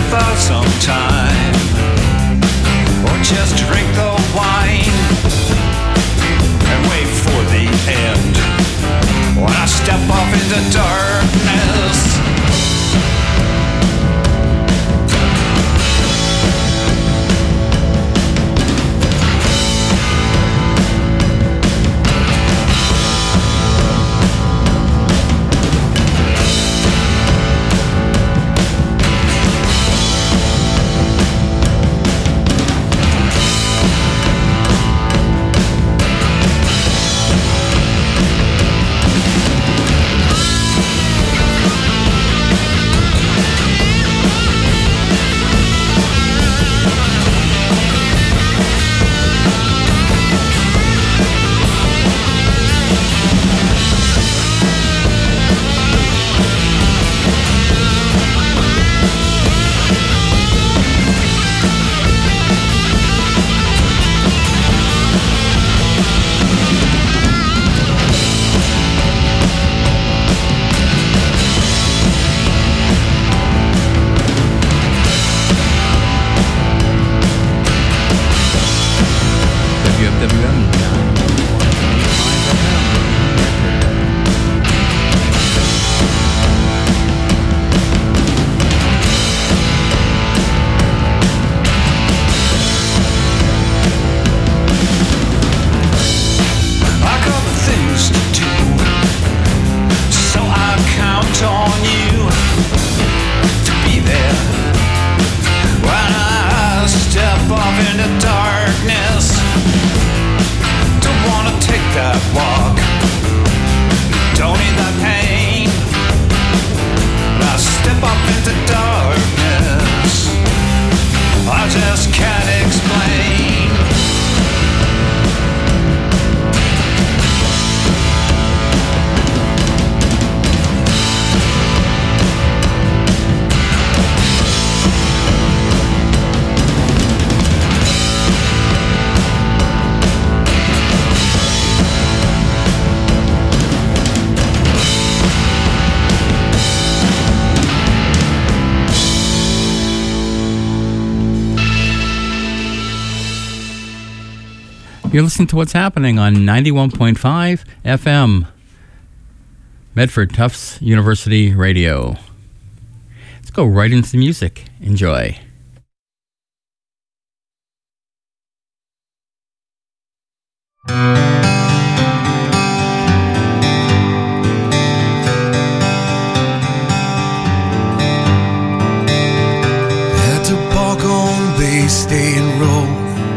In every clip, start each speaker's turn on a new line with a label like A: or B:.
A: for some time, or just drink the wine and wait for the end. When I step off into darkness,
B: you're listening to What's Happening on 91.5 FM, Medford Tufts University Radio. Let's go right into the music. Enjoy.
C: Had to park on Bay State Road,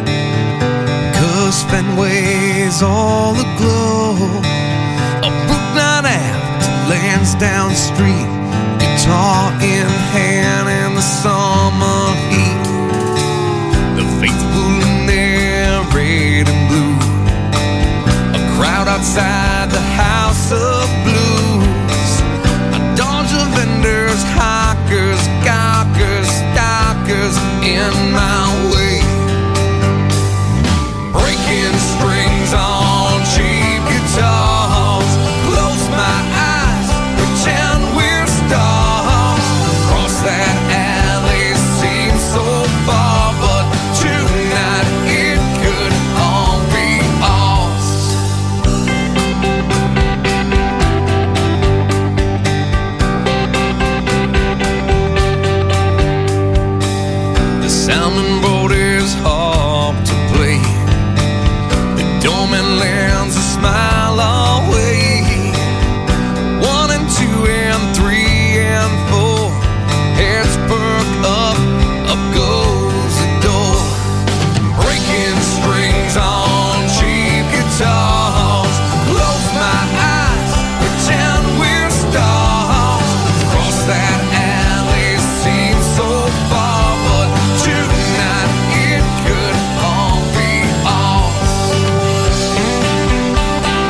C: Fenway's all aglow. A Brookline Ave to Lansdowne Street, guitar in hand in the summer heat. The faithful in their red and blue, a crowd outside the House of Blues. A dodge of vendors, hawkers, gawkers, stalkers in my way. Breaking strings on cheap guitars, close my eyes, pretend we're stars. Cross that alley seems so far, but tonight it could all be ours. The sounding board is hard to play. Doorman lends a smile away. 1 and 2 and 3 and 4, heads perk up, up goes the door. Breaking strings on cheap guitars, close my eyes, pretend we're stars. Cross that alley seems so far, but tonight it could all be ours.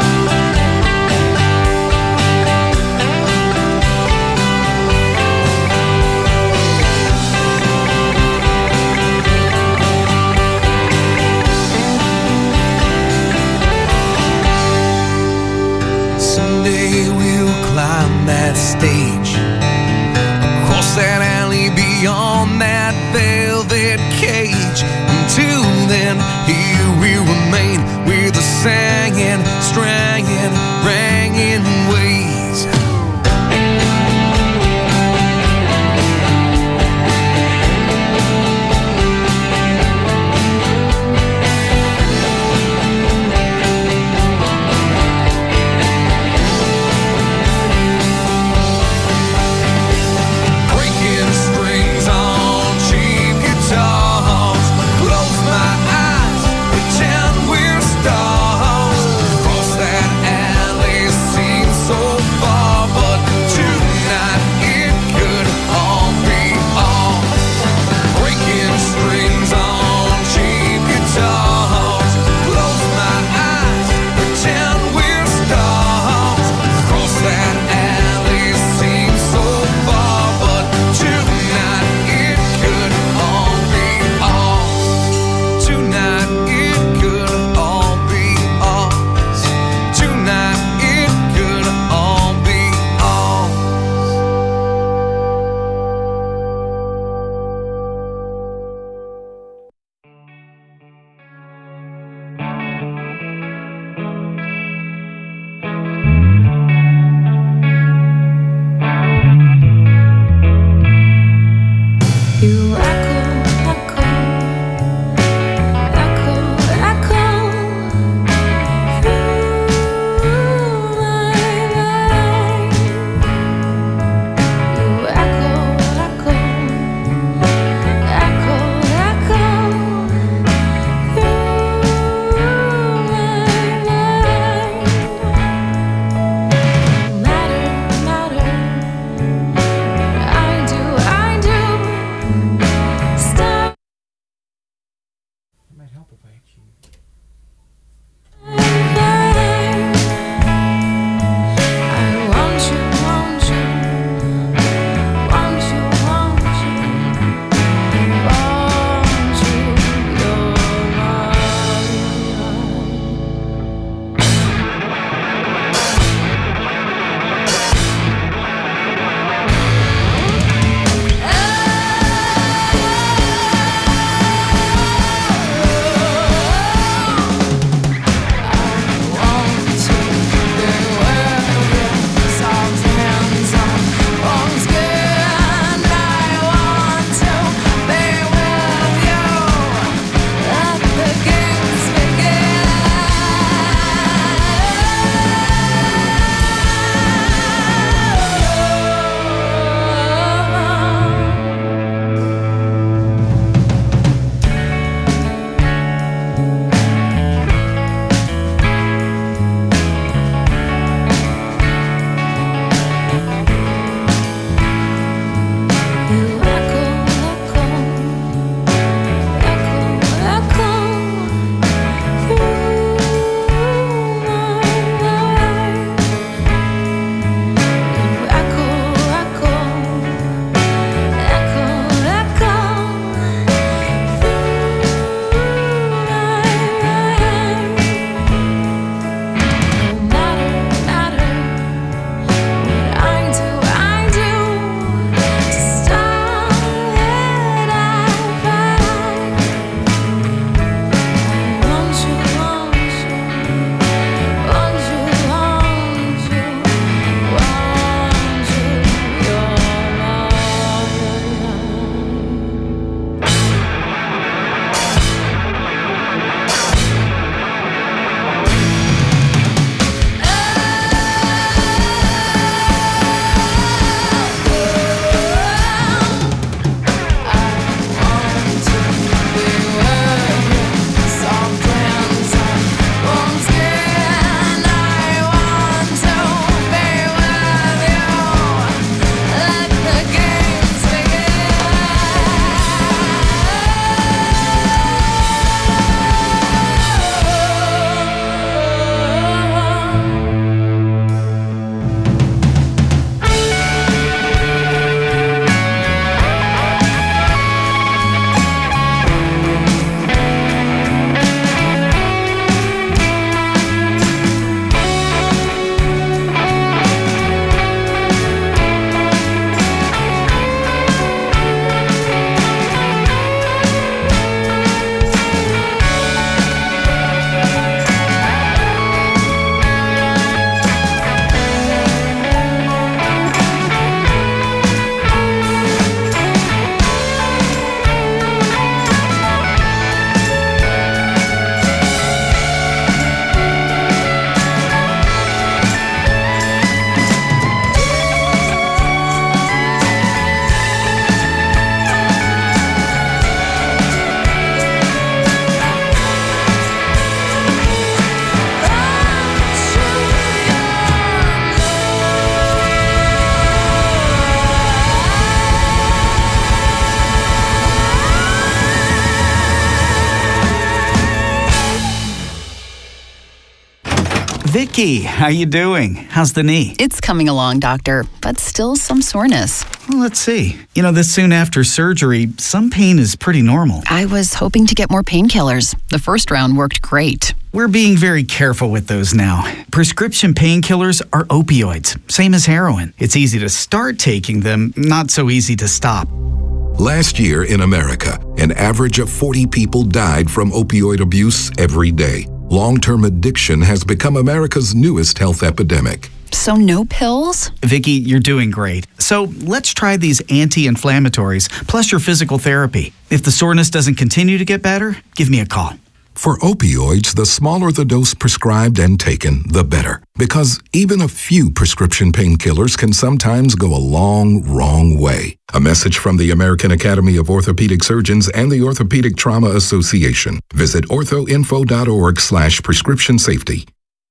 D: Vicky, how you doing? How's the knee?
E: It's coming along, doctor, but still some soreness.
D: Well, let's see. You know, this soon after surgery, some pain is pretty normal.
E: I was hoping to get more painkillers. The first round worked great.
D: We're being very careful with those now. Prescription painkillers are opioids, same as heroin. It's easy to start taking them, not so easy to stop.
F: Last year in America, an average of 40 people died from opioid abuse every day. Long-term addiction has become America's newest health epidemic.
E: So no pills?
D: Vicky, you're doing great. So let's try these anti-inflammatories plus your physical therapy. If the soreness doesn't continue to get better, give me a call.
F: For opioids, the smaller the dose prescribed and taken, the better. Because even a few prescription painkillers can sometimes go a long, wrong way. A message from the American Academy of Orthopedic Surgeons and the Orthopedic Trauma Association. Visit orthoinfo.org/prescription safety.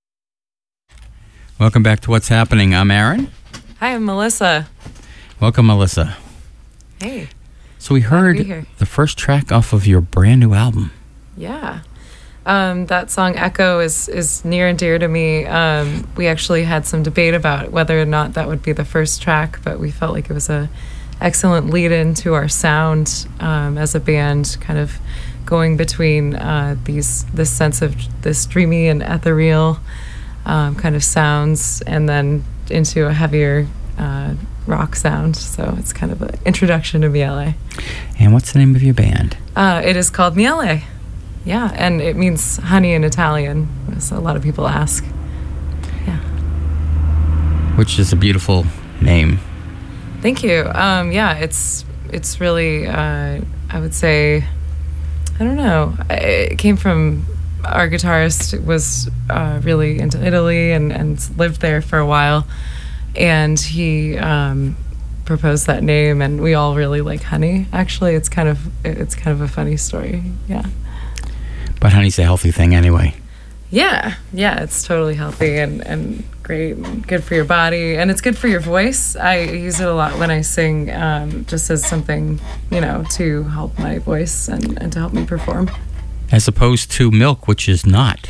B: Welcome back to What's Happening. I'm Aaron.
G: Hi, I'm Melissa.
B: Welcome, Melissa.
G: Hey.
B: So we
G: Glad to be
B: heard
G: here.
B: the first track off of your brand new album.
G: Yeah. That song Echo is near and dear to me. We actually had some debate about whether or not that would be the first track, but we felt like it was a excellent lead-in to our sound as a band, kind of going between this sense of this dreamy and ethereal kind of sounds and then into a heavier rock sound. So it's kind of an introduction to Miele.
B: And what's the name of your band?
G: It is called Miele. Yeah, and it means honey in Italian, as a lot of people ask. Yeah.
B: Which is a beautiful name.
G: Thank you. Yeah, it's really, I would say, I don't know. It came from, our guitarist was really into Italy and lived there for a while. And he proposed that name, and we all really like honey. Actually, it's kind of a funny story. Yeah.
B: But honey's a healthy thing anyway.
G: Yeah, it's totally healthy and great and good for your body, and it's good for your voice. I use it a lot when I sing, just as something, to help my voice and to help me perform.
B: As opposed to milk, which is not.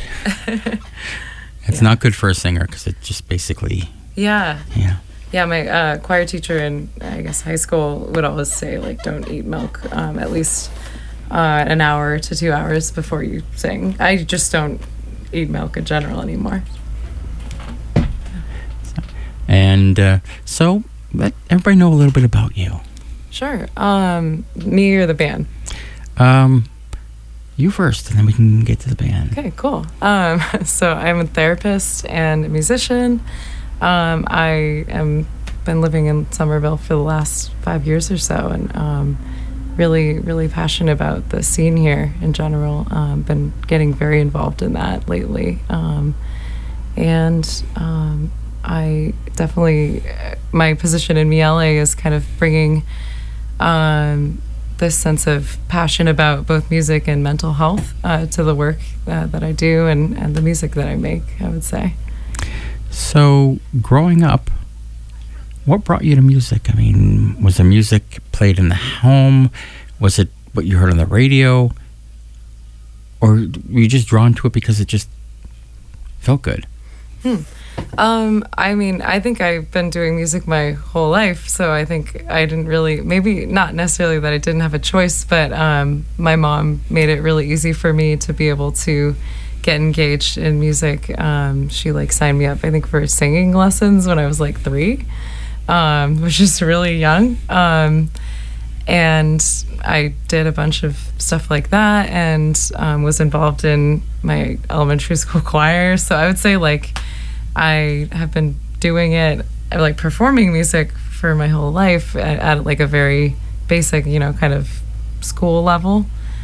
B: It's not good for a singer because it just basically...
G: Yeah, my choir teacher in, I guess, high school would always say, like, don't eat milk at least an hour to 2 hours before you sing. I just don't eat milk in general anymore.
B: And so let everybody know a little bit about you.
G: Sure. Me or the band?
B: You first, and then we can get to the band.
G: Okay, cool. So I'm a therapist and a musician. I am been living in Somerville for the last 5 years or so, and really, really passionate about the scene here in general. Been getting very involved in that lately. I definitely, my position in Miele is kind of bringing this sense of passion about both music and mental health to the work that I do and the music that I make, I would say.
B: So, growing up, what brought you to music? I mean, was the music played in the home? Was it what you heard on the radio? Or were you just drawn to it because it just felt good?
G: I mean, I think I've been doing music my whole life, so I think I didn't really, maybe not necessarily that I didn't have a choice, but my mom made it really easy for me to be able to get engaged in music. She signed me up, I think, for singing lessons when I was 3, which is really young. And I did a bunch of stuff like that and was involved in my elementary school choir. So I would say I have been doing it, performing music for my whole life at a very basic, kind of school level.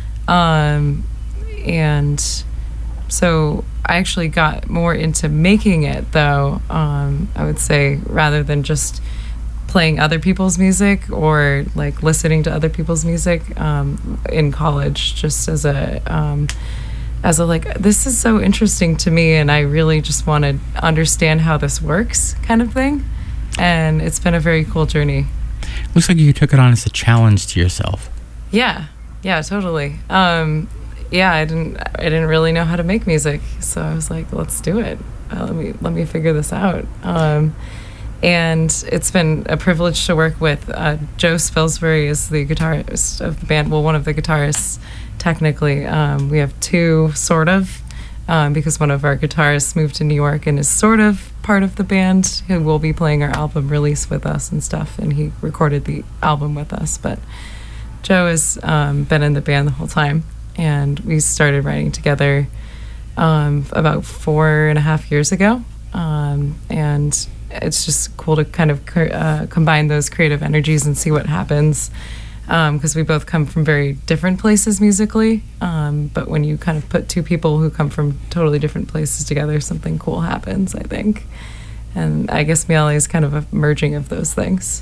G: And so I actually got more into making it, though, I would say, rather than just playing other people's music or listening to other people's music in college, just as a this is so interesting to me and I really just want to understand how this works kind of thing. And it's been a very cool journey.
B: Looks like you took it on as a challenge to yourself.
G: Yeah, totally. I didn't really know how to make music, so I was like, let's do it. Let me figure this out. And it's been a privilege to work with Joe Spilsbury is the guitarist of the band. Well, one of the guitarists, technically. We have two, sort of, because one of our guitarists moved to New York and is sort of part of the band, who will be playing our album release with us and stuff, and he recorded the album with us. But Joe has been in the band the whole time, and we started writing together about 4.5 years ago. And it's just cool to kind of combine those creative energies and see what happens, because we both come from very different places musically, but when you kind of put two people who come from totally different places together, something cool happens, I think. And I guess Miele is kind of a merging of those things.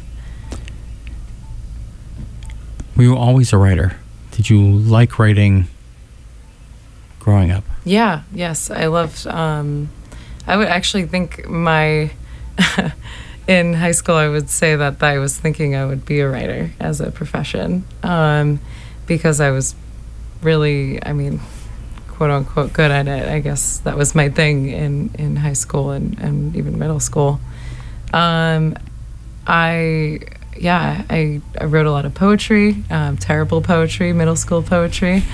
B: Were you always a writer? Did you like writing growing up?
G: Yeah, yes, I loved, I would actually think in high school, I would say that I was thinking I would be a writer as a profession, because I was really, quote unquote, good at it. I guess that was my thing in high school and even middle school. I wrote a lot of poetry, terrible poetry, middle school poetry.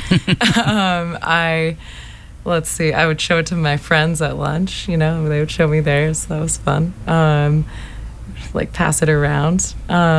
G: Let's see, I would show it to my friends at lunch, they would show me theirs, so that was fun. Like pass it around.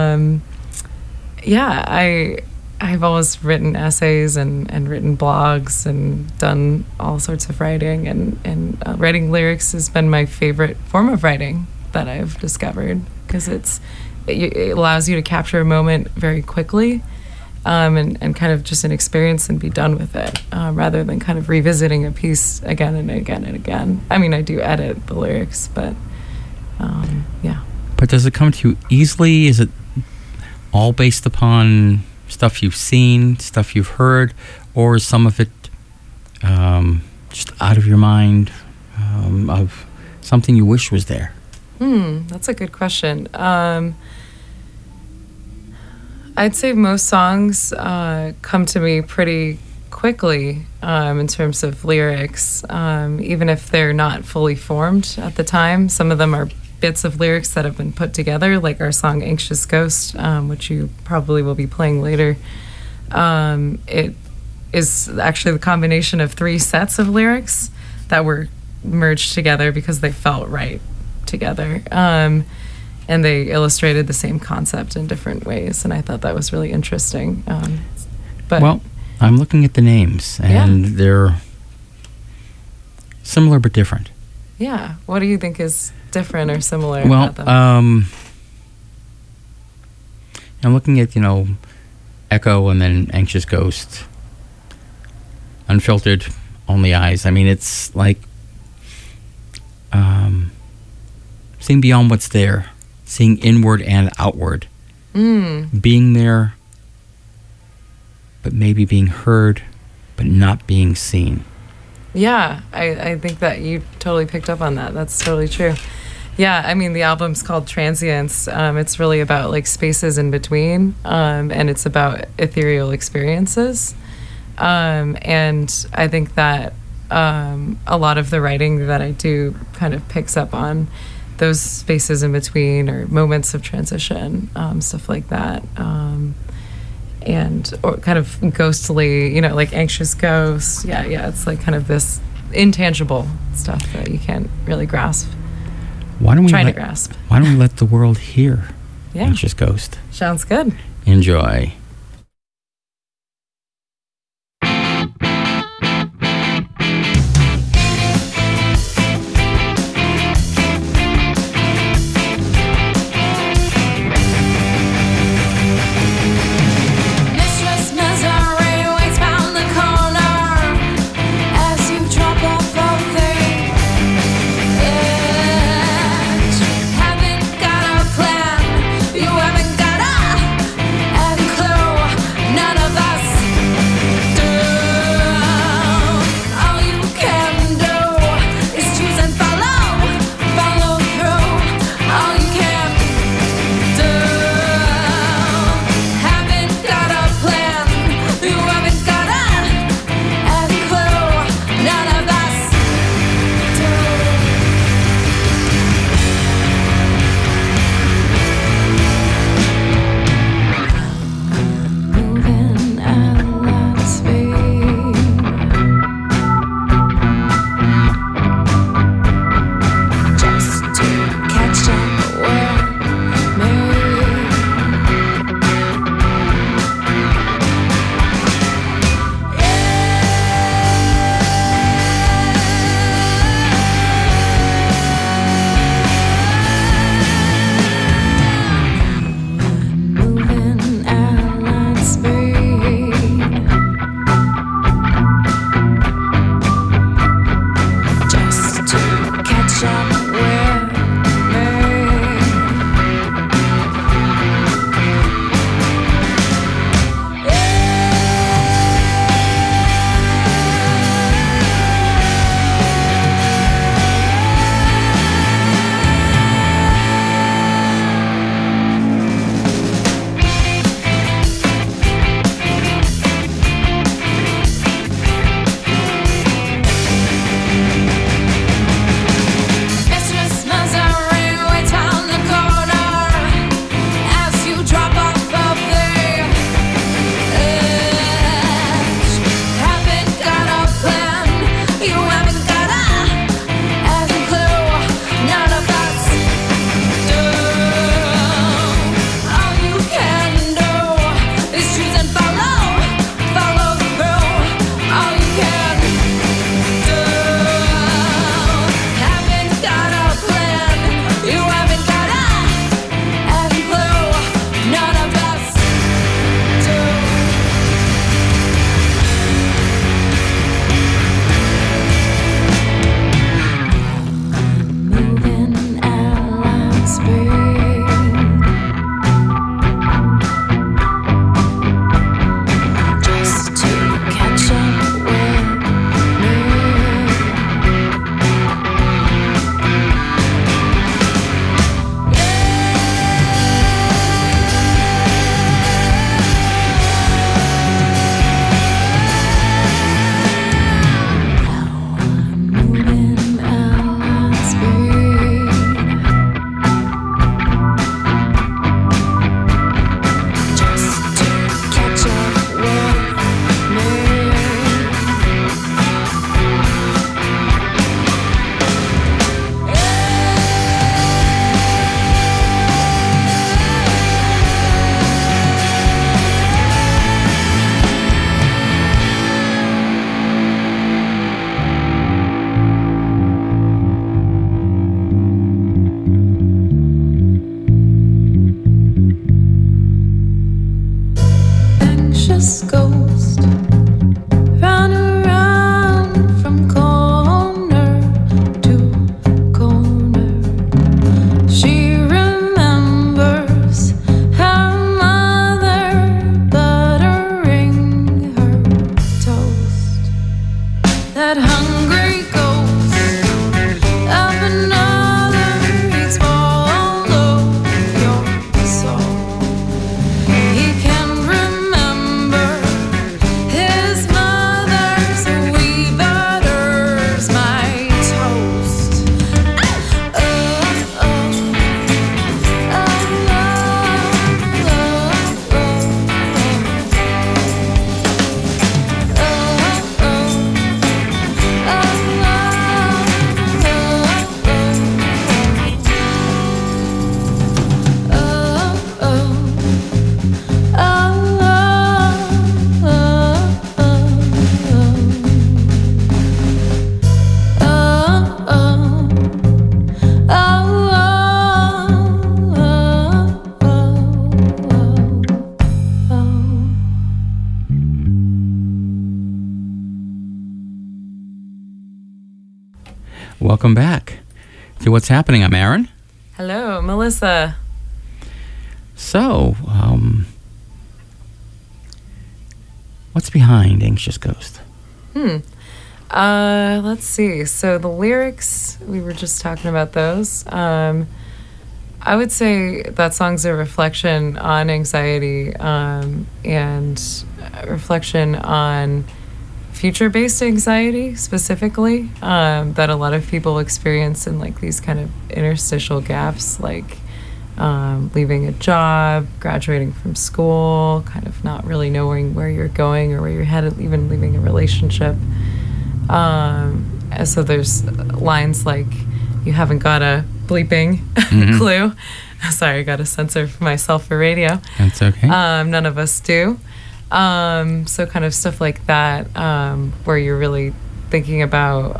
G: I've always written essays and written blogs and done all sorts of writing, and writing lyrics has been my favorite form of writing that I've discovered, because it allows you to capture a moment very quickly, and kind of just an experience and be done with it, rather than kind of revisiting a piece again and again and again. I do edit the lyrics, but yeah.
B: But does it come to you easily? Is it all based upon stuff you've seen, stuff you've heard, or is some of it just out of your mind, of something you wish was there?
G: That's a good question. I'd say most songs come to me pretty quickly in terms of lyrics, even if they're not fully formed at the time. Some of them are bits of lyrics that have been put together, like our song Anxious Ghost, which you probably will be playing later. It is actually the combination of 3 sets of lyrics that were merged together because they felt right together. And they illustrated the same concept in different ways, and I thought that was really interesting. Well,
B: I'm looking at the names, and they're similar but different.
G: Yeah. What do you think is different or similar
B: about
G: them?
B: I'm looking at, Echo and then Anxious Ghost, Unfiltered, Only Eyes. It's like seeing beyond what's there, seeing inward and outward, being there, but maybe being heard, but not being seen.
G: Yeah, I think that you totally picked up on that. That's totally true. Yeah, the album's called Transience. It's really about like spaces in between, and it's about ethereal experiences. And I think that a lot of the writing that I do kind of picks up on those spaces in between or moments of transition, stuff like that. Or kind of ghostly, like Anxious Ghost. Yeah, it's like kind of this intangible stuff that you can't really grasp.
B: Why don't we let the world hear Anxious Ghost?
G: Sounds good.
B: Enjoy.
H: Haven't got a plan, you haven't got a clue.
G: anxious ghost, run around from corner to corner. She remembers her mother buttering her toast. That hungry ghost of another eats swallow your soul. He can remember his mother's wee butters my toast. Oh, oh, oh,
B: Welcome back to What's Happening. I'm Aaron.
G: Hello, Melissa.
B: So, what's behind Anxious Ghost?
G: Let's see. So the lyrics, we were just talking about those. I would say that song's a reflection on anxiety and a reflection on future-based anxiety specifically that a lot of people experience in like these kind of interstitial gaps, like leaving a job, graduating from school, kind of not really knowing where you're going or where you're headed, even leaving a relationship. And so there's lines like, you haven't got a bleeping clue. Sorry, I got to censor myself for radio.
B: That's okay.
G: None of us do. So kind of stuff like that, where you're really thinking about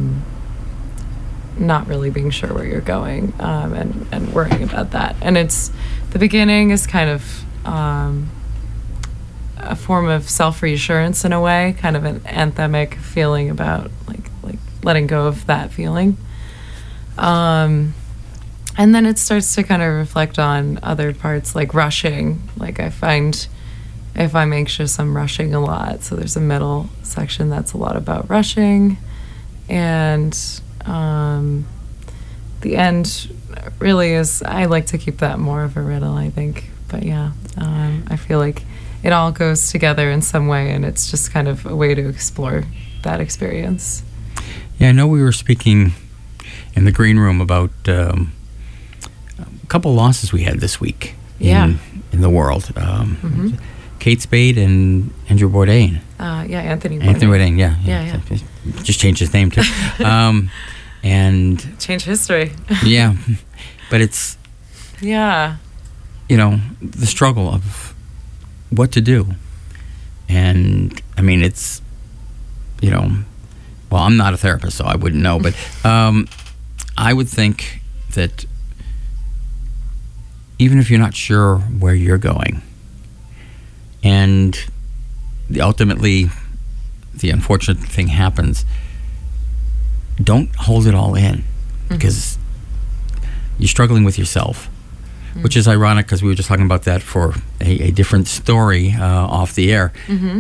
G: not really being sure where you're going, and worrying about that. And it's, the beginning is kind of a form of self-reassurance in a way, kind of an anthemic feeling about like letting go of that feeling. And then it starts to kind of reflect on other parts, like rushing. Like I find if I'm anxious, I'm rushing a lot. So there's a middle section that's a lot about rushing. And the end really is, I like to keep that more of a riddle, I think. But yeah, I feel like it all goes together in some way, and it's just kind of a way to explore that experience.
B: Yeah, I know we were speaking in the green room about a couple losses we had this week in the world. Kate Spade and Andrew Bourdain.
G: Anthony Bourdain.
B: Anthony Bourdain, yeah. Just changed his name too. And
G: change history.
B: Yeah, but it's,
G: yeah,
B: you know, the struggle of what to do. And I mean, it's, you know, well, I'm not a therapist, so I wouldn't know, but I would think that even if you're not sure where you're going, and ultimately the unfortunate thing happens, don't hold it all in, because you're struggling with yourself, which is ironic because we were just talking about that for a different story off the air.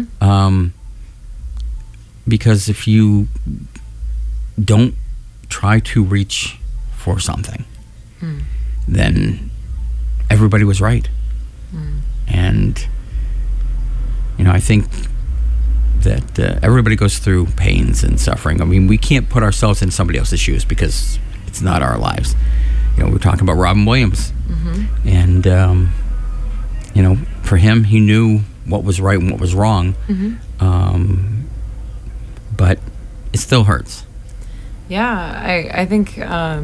B: Because if you don't try to reach for something, then everybody was right. And, you know, I think that everybody goes through pains and suffering. I mean, we can't put ourselves in somebody else's shoes because it's not our lives. You know, we're talking about Robin Williams. And, you know, for him, he knew what was right and what was wrong. But it still hurts.
G: Yeah, I think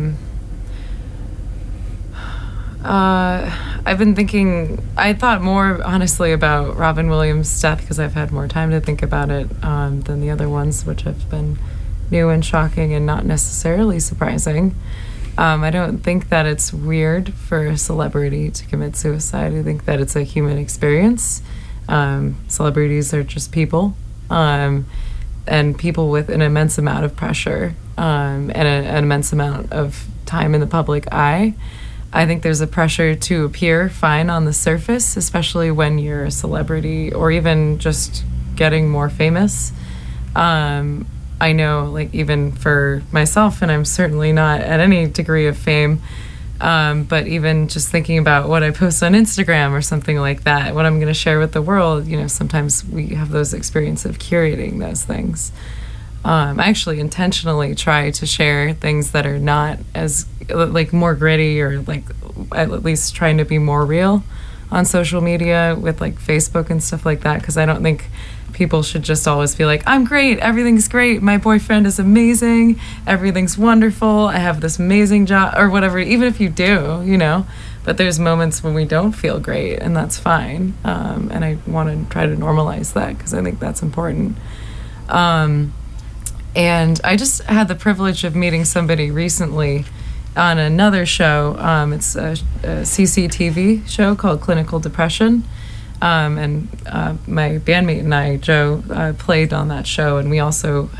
G: I've been thinking, I thought more honestly about Robin Williams' death because I've had more time to think about it than the other ones, which have been new and shocking and not necessarily surprising. I don't think that it's weird for a celebrity to commit suicide. I think that it's a human experience. Celebrities are just people, and people with an immense amount of pressure, and an immense amount of time in the public eye. I think there's a pressure to appear fine on the surface, especially when you're a celebrity or even just getting more famous. I know, like, even for myself, and I'm certainly not at any degree of fame, but even just thinking about what I post on Instagram or something like that, what I'm going to share with the world, you know, sometimes we have those experiences of curating those things. I actually intentionally try to share things that are not as, like, more gritty, or, like, at least trying to be more real on social media with, like, Facebook and stuff like that, because I don't think people should just always be like, I'm great, everything's great, my boyfriend is amazing, everything's wonderful, I have this amazing job, or whatever, even if you do, you know. But there's moments when we don't feel great, and that's fine. And I want to try to normalize that, because I think that's important. And I just had the privilege of meeting somebody recently on another show. It's a CCTV show called Clinical Depression. And my bandmate and I, Joe, played on that show, and we also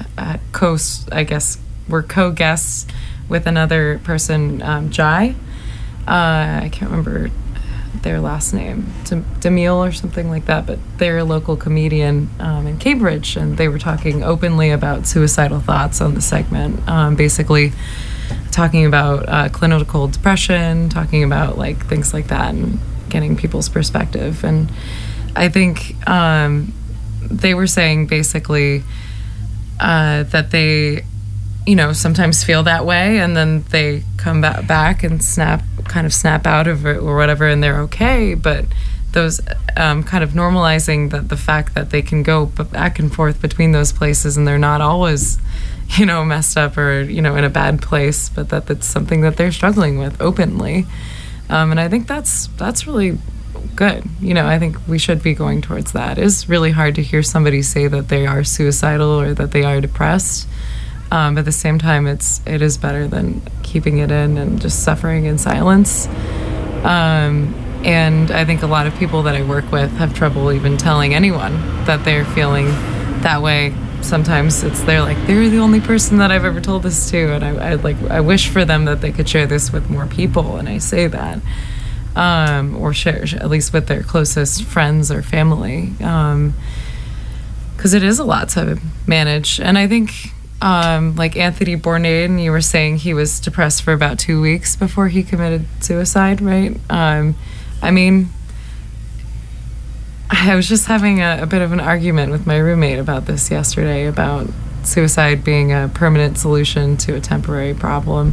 G: were co-guests with another person, Jai. I can't remember their last name, Demille or something like that, but they're a local comedian in Cambridge, and they were talking openly about suicidal thoughts on the segment, basically talking about clinical depression, talking about, like, things like that, and getting people's perspective. And I think they were saying basically that they, you know, sometimes feel that way, and then they come back and snap out of it or whatever, and they're okay. But those kind of normalizing the fact that they can go back and forth between those places, and they're not always, you know, messed up or, you know, in a bad place, but that's something that they're struggling with openly. And I think that's really good. You know, I think we should be going towards that. It's really hard to hear somebody say that they are suicidal or that they are depressed. But at the same time, it is better than keeping it in and just suffering in silence. And I think a lot of people that I work with have trouble even telling anyone that they're feeling that way. Sometimes they're the only person that I've ever told this to, and I wish for them that they could share this with more people, and I say that, or share at least with their closest friends or family, because it is a lot to manage. And I think, like Anthony Bourdain, you were saying he was depressed for about 2 weeks before he committed suicide, right? I mean, I was just having a bit of an argument with my roommate about this yesterday, about suicide being a permanent solution to a temporary problem.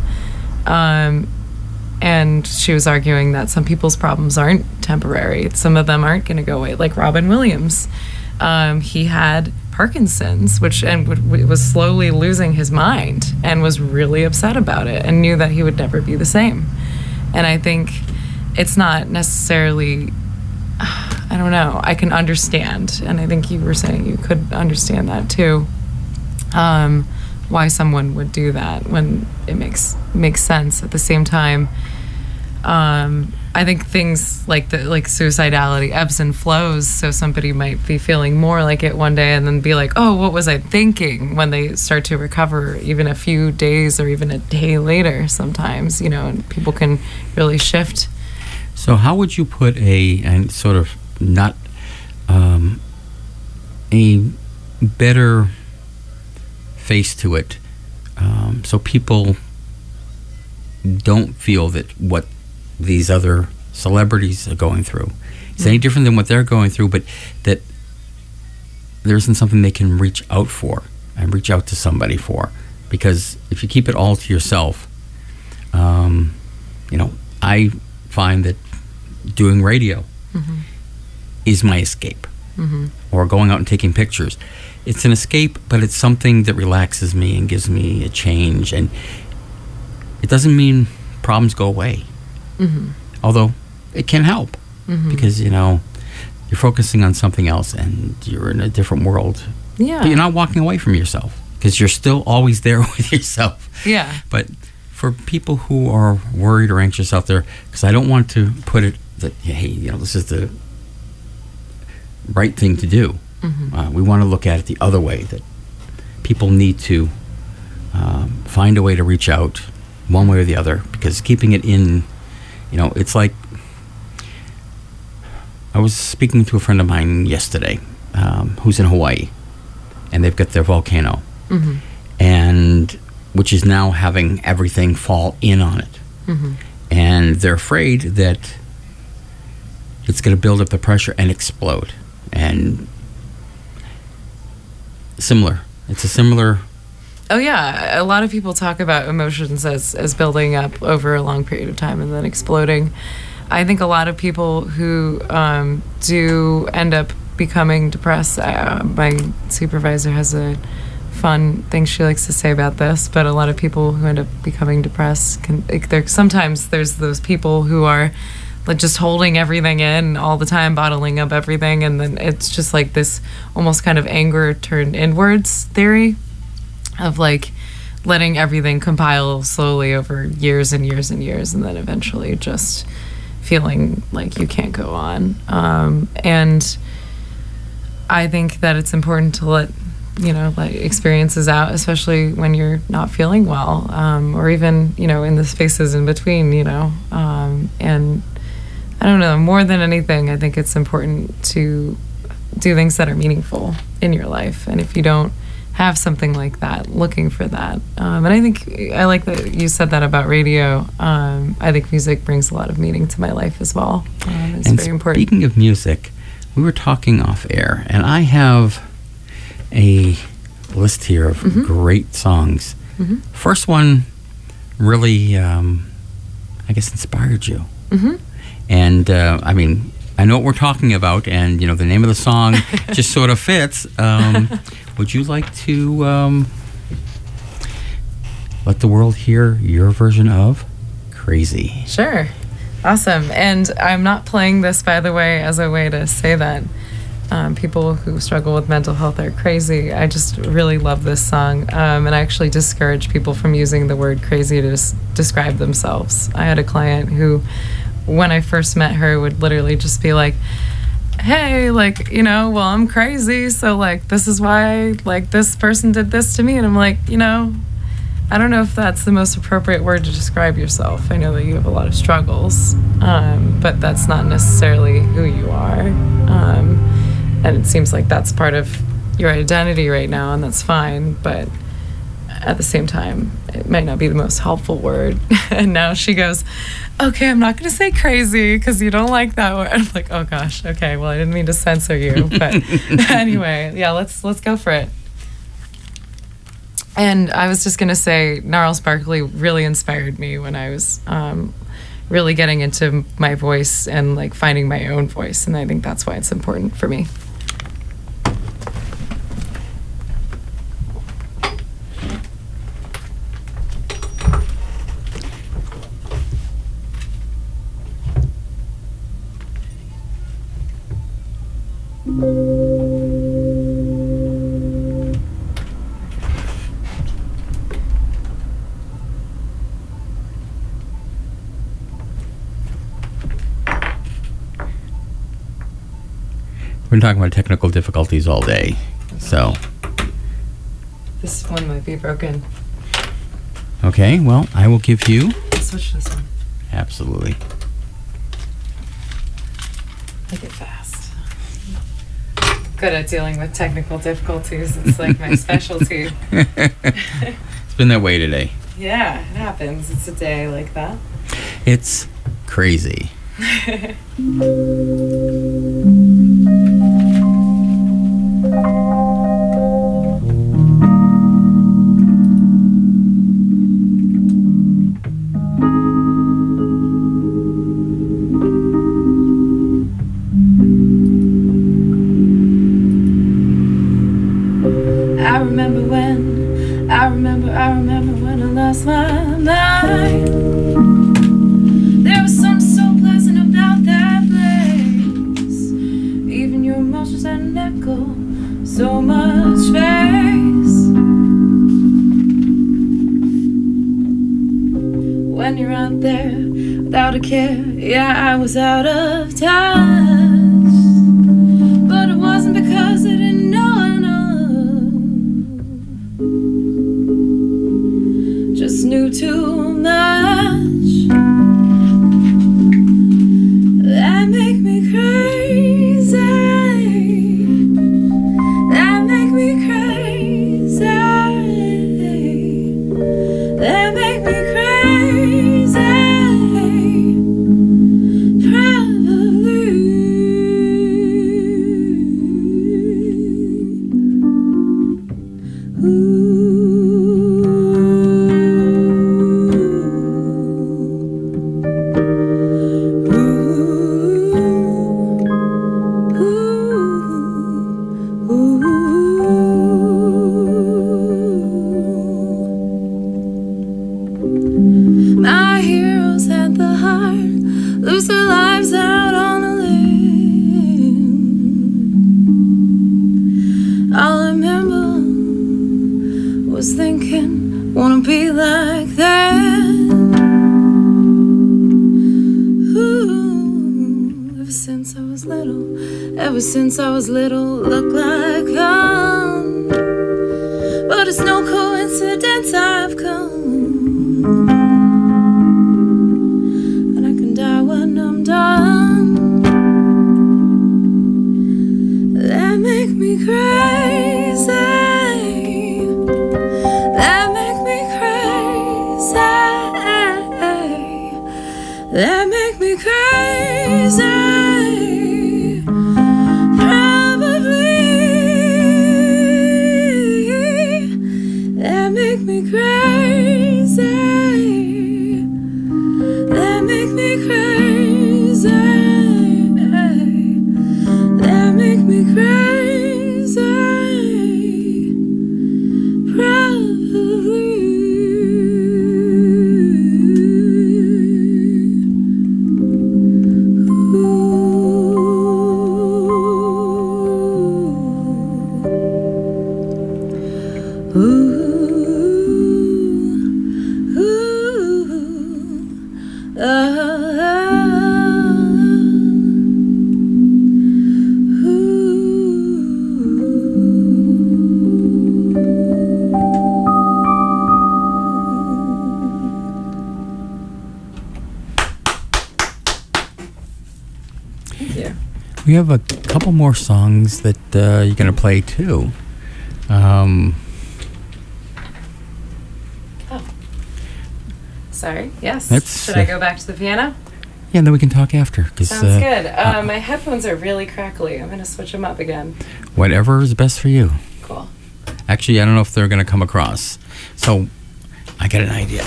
G: And she was arguing that some people's problems aren't temporary. Some of them aren't going to go away, like Robin Williams. He had Parkinson's, and was slowly losing his mind, and was really upset about it, and knew that he would never be the same. And I think it's not necessarily... I don't know. I can understand, and I think you were saying you could understand that too. Why someone would do that when it makes sense. At the same time, I think things like suicidality ebbs and flows. So somebody might be feeling more like it one day, and then be like, "Oh, what was I thinking?" When they start to recover, even a few days or even a day later, sometimes, you know, and people can really shift.
B: So how would you put a sort of not a better face to it, so people don't feel that what these other celebrities are going through is any different than what they're going through, but that there isn't something they can reach out for and reach out to somebody for? Because if you keep it all to yourself, you know, I find that doing radio is my escape, or going out and taking pictures. It's an escape, but it's something that relaxes me and gives me a change. And it doesn't mean problems go away, although it can help, because, you know, you're focusing on something else and you're in a different world. Yeah. But you're not walking away from yourself, because you're still always there with yourself. Yeah. But for people who are worried or anxious out there, because I don't want to put it that, hey, you know, this is right thing to do. We want to look at it the other way, that people need to find a way to reach out one way or the other, because keeping it in, it's like, I was speaking to a friend of mine yesterday who's in Hawaii, and they've got their volcano, and which is now having everything fall in on it. And they're afraid that it's going to build up the pressure and explode. And it's a similar.
G: Oh yeah, a lot of people talk about emotions as building up over a long period of time and then exploding. I think a lot of people who do end up becoming depressed, my supervisor has a fun thing she likes to say about this, but a lot of people who end up becoming depressed sometimes there's those people who are like just holding everything in all the time, bottling up everything, and then it's just like this almost kind of anger turned inwards theory of like letting everything compile slowly over years and years and years, and then eventually just feeling like you can't go on. And I think that it's important to let experiences out, especially when you're not feeling well, or even, in the spaces in between, and I don't know, more than anything, I think it's important to do things that are meaningful in your life. And if you don't have something like that, looking for that. And I think I like that you said that about radio. I think music brings a lot of meaning to my life as well. It's very important.
B: Speaking of music, we were talking off air, and I have a list here of great songs. First one really, I guess, inspired you. And I mean, I know what we're talking about, and the name of the song just sort of fits. Would you like to let the world hear your version of Crazy?
G: Sure. Awesome. And I'm not playing this, by the way, as a way to say that people who struggle with mental health are crazy. I just really love this song, and I actually discourage people from using the word crazy to describe themselves. I had a client who, when I first met her, would literally just be like, hey, like, well, I'm crazy, so like this is why like this person did this to me. And I'm like, I don't know if that's the most appropriate word to describe yourself. I know that you have a lot of struggles, but that's not necessarily who you are. And it seems like that's part of your identity right now, and that's fine. But at the same time, it might not be the most helpful word. And now she goes, okay, I'm not going to say crazy because you don't like that word. I'm like, oh gosh, okay, well, I didn't mean to censor you. But anyway, yeah, let's go for it. And I was just going to say, Gnarls Barkley really inspired me when I was really getting into my voice and like finding my own voice. And I think that's why it's important for me.
B: We've been talking about technical difficulties all day, so.
G: This one might be broken.
B: Okay, well, I will give you.
G: I'll switch this one.
B: Absolutely.
G: Make it fast. Good at dealing with technical difficulties. It's like my specialty.
B: It's been that way today.
G: Yeah, it happens. It's a day like that.
B: It's crazy.
G: I remember when I lost my mind. There was something so pleasant about that place. Even your emotions had an echo, so much space. When you're out there without a care, yeah, I was out of touch. But it thinking, wanna be like that. Ooh, ever since I was little, look like fun. But it's no coincidence I've come, and I can die when I'm done. That make me crazy. That make me crazy. That make me crazy. Probably. That make me crazy. That make me crazy. That make me crazy. Probably.
B: We have a couple more songs that you're going to play too.
G: Sorry. Yes.
B: That's,
G: Should I go back to the piano?
B: Yeah, then we can talk after.
G: Sounds good. My headphones are really crackly. I'm going to switch them up again.
B: Whatever is best for you.
G: Cool.
B: Actually, I don't know if they're going to come across. So, I got an idea.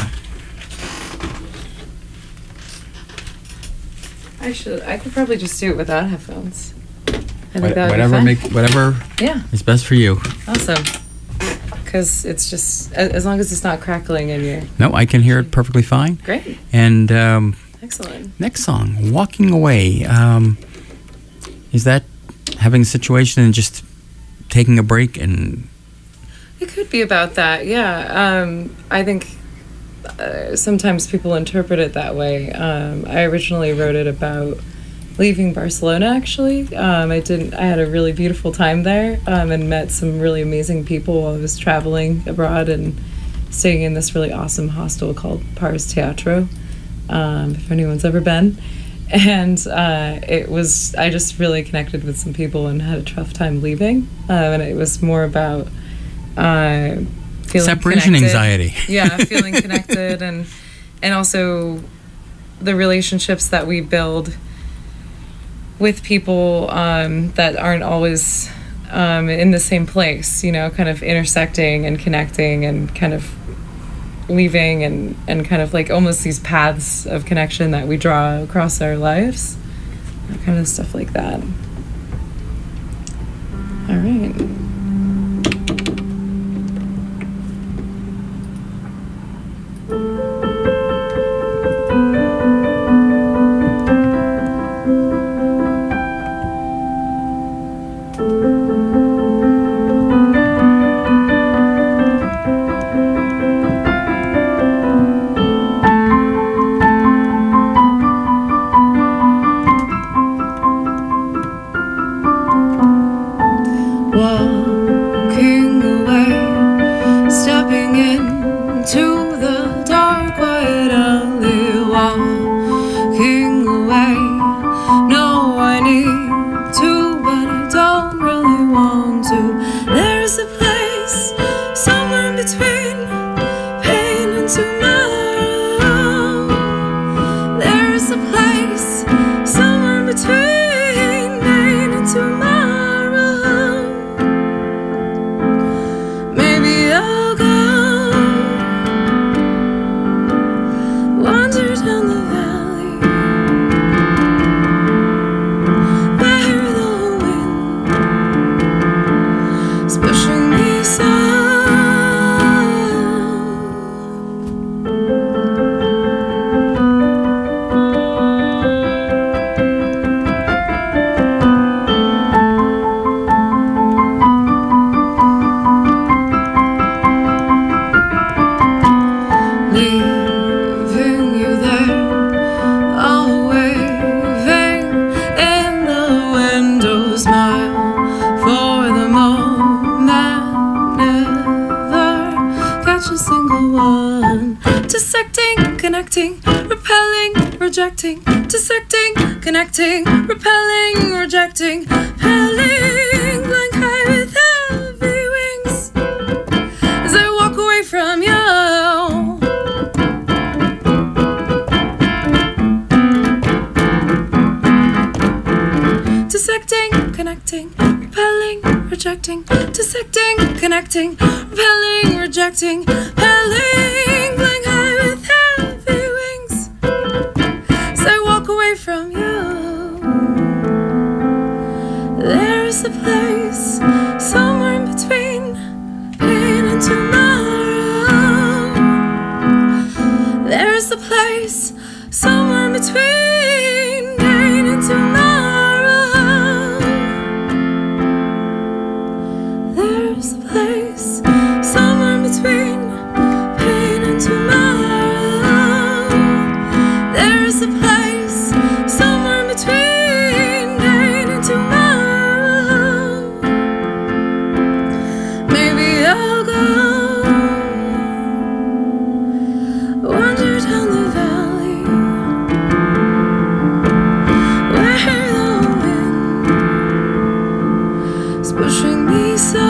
G: I could probably just do it without headphones. I think that would be fun.
B: Whatever
G: Yeah.
B: is best for you.
G: Awesome. Because it's just, as long as it's not crackling in your...
B: No, I can hear it perfectly fine.
G: Great.
B: And
G: Excellent.
B: next song, Walking Away. Is that having a situation and just taking a break? And
G: It could be about that, yeah. I think sometimes people interpret it that way. I originally wrote it about leaving Barcelona, actually. I had a really beautiful time there, and met some really amazing people while I was traveling abroad and staying in this really awesome hostel called Pars Teatro, if anyone's ever been. And I just really connected with some people and had a tough time leaving. And it was more about feeling
B: separation
G: connected.
B: anxiety.
G: Yeah, feeling connected, and also the relationships that we build with people that aren't always in the same place, kind of intersecting and connecting and kind of leaving and kind of like almost these paths of connection that we draw across our lives, kind of stuff like that. All right. Walking away, stepping into the dark, quiet alley. Walking away, no, I need to, but I don't really want to. There's a place somewhere between pain and tomorrow. There's a place somewhere between pain and tomorrow. connecting, repelling, rejecting, dissecting, connecting, repelling, rejecting, repelling, flying high with heavy wings as I walk away from you. Dissecting, connecting, repelling, rejecting, dissecting, connecting, repelling, rejecting, repelling, flying high with heavy wings as I walk away from you. There's a place somewhere in between pain and tomorrow. There's a place somewhere in between pain and tomorrow. There's a place somewhere in between pain and tomorrow. There's a place somewhere in between pain and tomorrow. Maybe I'll go wander down the valley where the wind is pushing me so.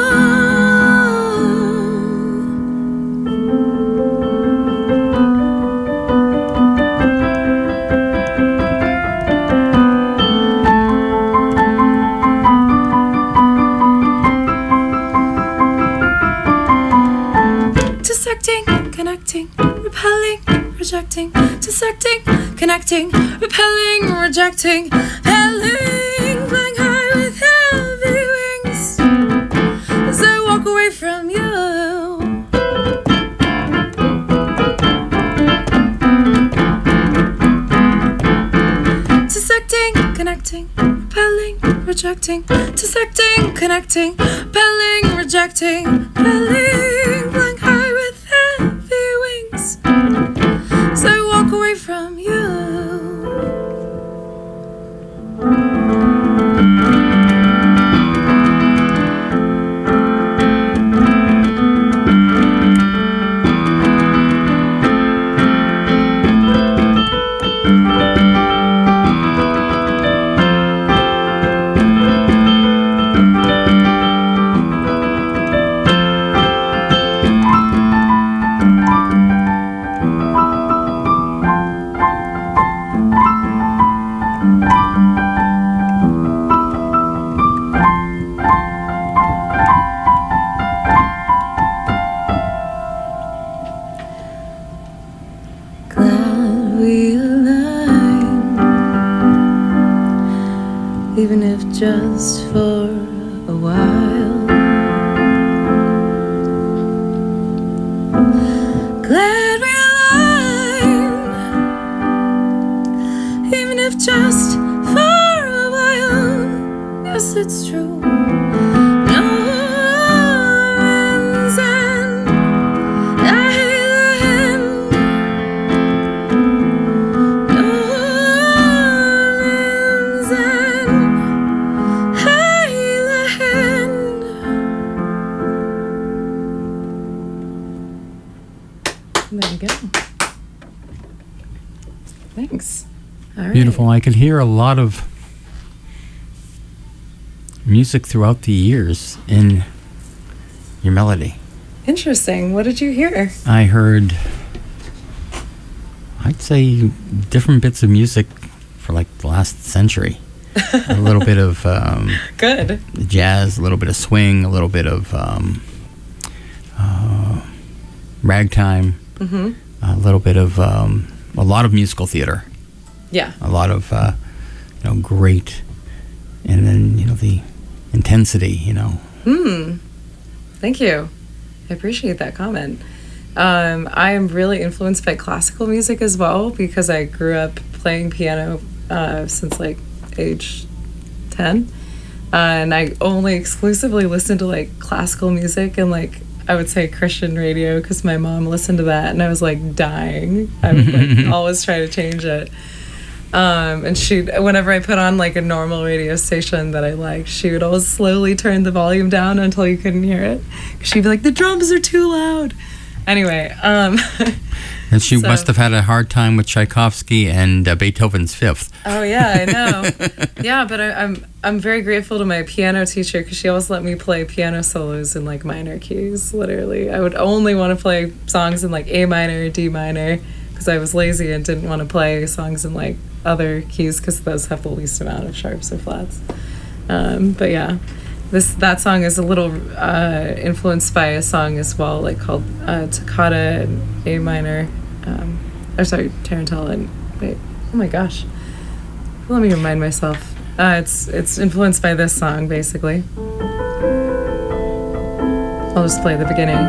G: Dissecting, connecting, repelling, rejecting, dissecting, connecting, repelling, rejecting, repelling, flying high with heavy wings as I walk away from you. Dissecting, connecting, repelling, rejecting, dissecting, connecting, repelling, rejecting, repelling, flying high with heavy wings as I walk away from you. Glad we aligned, even if just for a while. Glad we aligned, even if just for a while. Yes, it's true. No ends end, neither end. No ends end, neither end. There you go. Thanks. All right.
B: Beautiful. I could hear a lot of music throughout the years in your melody.
G: Interesting. What did you hear?
B: I heard, I'd say, different bits of music for like the last century. A little bit of
G: Good.
B: jazz, a little bit of swing, a little bit of ragtime, a little bit of a lot of musical theater,
G: Yeah.
B: a lot of great, and then the intensity.
G: Thank you. I appreciate that comment. I am really influenced by classical music as well because I grew up playing piano since like age 10. And I only exclusively listen to like classical music and like I would say Christian radio because my mom listened to that and I was like dying. I would like always try to change it. And whenever I put on like a normal radio station that I liked, she would always slowly turn the volume down until you couldn't hear it. She'd be like, the drums are too loud. Anyway,
B: And she
G: So-
B: must have had a hard time with Tchaikovsky and Beethoven's Fifth.
G: oh yeah, I know. Yeah, but I'm very grateful to my piano teacher because she always let me play piano solos in like minor keys. Literally, I would only want to play songs in like A minor, D minor, because I was lazy and didn't want to play songs in like other keys because those have the least amount of sharps or flats. But yeah, that song is a little influenced by a song as well, like called Toccata in A minor. Tarantella. Wait, oh my gosh. Let me remind myself. It's influenced by this song, basically. I'll just play the beginning.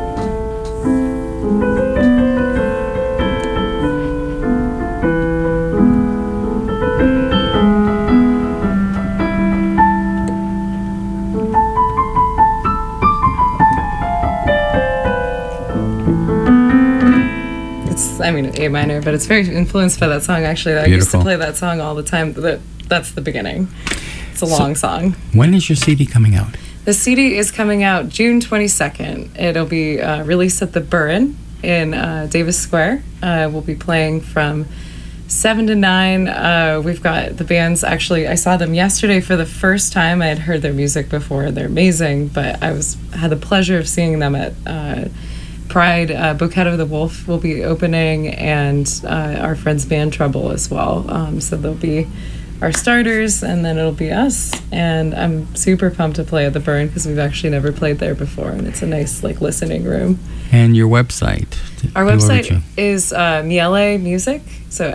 G: I mean, A minor, but it's very influenced by that song, actually. I used to
B: Beautiful.
G: play that song all the time. That's the beginning. It's a long song.
B: When is your CD coming out?
G: The CD is coming out June 22nd. It'll be released at the Burren in Davis Square. We'll be playing from 7 to 9. We've got the bands, actually, I saw them yesterday for the first time. I had heard their music before. They're amazing, but I had the pleasure of seeing them at Pride. Bouquet of the Wolf will be opening, and our friends Band Trouble as well. So they'll be our starters, and then it'll be us. And I'm super pumped to play at the Burn because we've actually never played there before, and it's a nice like listening room.
B: And your website?
G: Our
B: Who
G: website
B: are you?
G: is Miele Music, so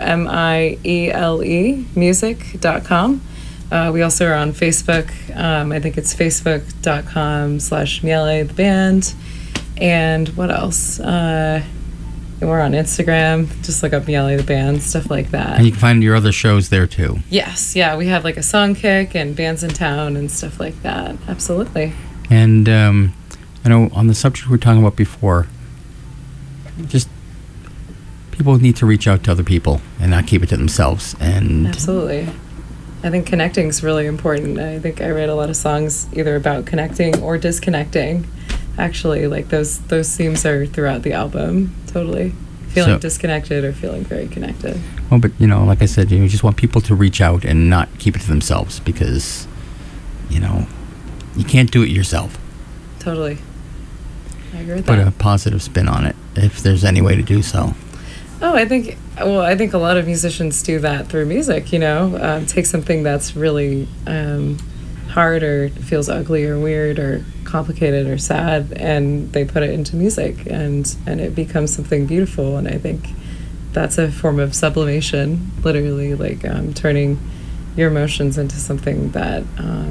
G: MIELE music.com. We also are on Facebook. I think it's facebook.com/Miele the band. And what else? We're on Instagram. Just look up Miele the band, stuff like that.
B: And you can find your other shows there too.
G: Yes, yeah, we have like a song kick and bands in town and stuff like that. Absolutely.
B: And I know on the subject we were talking about before, just people need to reach out to other people and not keep it to themselves. And
G: Absolutely. I think connecting is really important. I think I write a lot of songs either about connecting or disconnecting. Actually, like those themes are throughout the album. Totally. Feeling
B: So-
G: disconnected or feeling very connected.
B: well, but like I said, you just want people to reach out and not keep it to themselves because, you can't do it yourself.
G: Totally. I agree with
B: Put
G: that.
B: a positive spin on it if there's any way to do so.
G: Oh, I think a lot of musicians do that through music, take something that's really hard or feels ugly or weird or complicated or sad, and they put it into music, and it becomes something beautiful. And I think that's a form of sublimation, literally, like turning your emotions into something that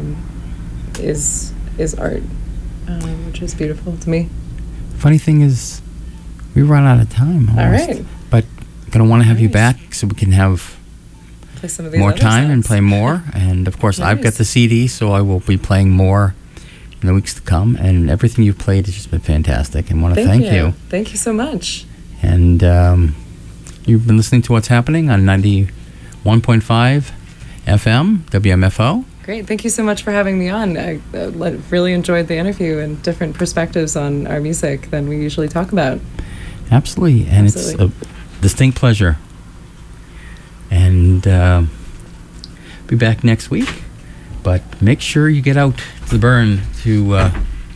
G: is art, which is beautiful to me.
B: Funny thing is, we run out of time almost.
G: All right.
B: But I'm going to want to have you
G: Nice.
B: back so we can have
G: Play some of these
B: more
G: other
B: time and
G: songs.
B: play more. And of course, I've got
G: Nice.
B: the CD, so I will be playing more in the weeks to come. And everything you've played has just been fantastic. And want to thank you.
G: Thank you so much.
B: And you've been listening to What's Happening on 91.5 FM, WMFO.
G: Great. Thank you so much for having me on. I really enjoyed the interview and different perspectives on our music than we usually talk about.
B: Absolutely. And
G: Absolutely.
B: it's a distinct pleasure. And be back next week. But make sure you get out to the Burn to...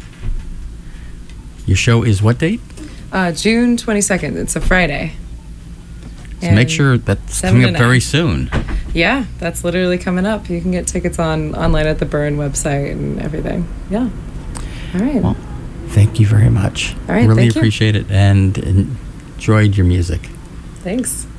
B: your show is what date?
G: June 22nd. It's a Friday.
B: So make
G: And
B: sure that's
G: 7
B: coming
G: to
B: up very
G: 9.
B: soon.
G: Yeah, that's literally coming up. You can get tickets online at the Burn website and everything. Yeah. All right.
B: Well, thank you very much.
G: All right,
B: Really
G: thank you.
B: appreciate it and enjoyed your music.
G: Thanks.